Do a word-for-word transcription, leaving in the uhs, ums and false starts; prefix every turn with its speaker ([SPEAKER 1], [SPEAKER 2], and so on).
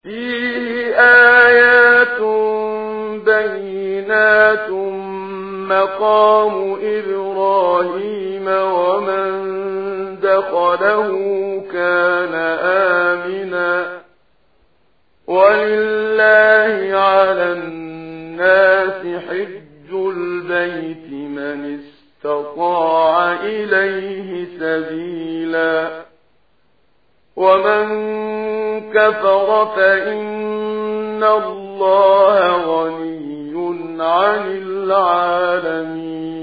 [SPEAKER 1] فيه آيات بينات مقام إبراهيم ومن دخله كان آمنا ولله على الناس حج البيت من استطاع إليه سبيلا ومن كفر فإن الله غني عن العالمين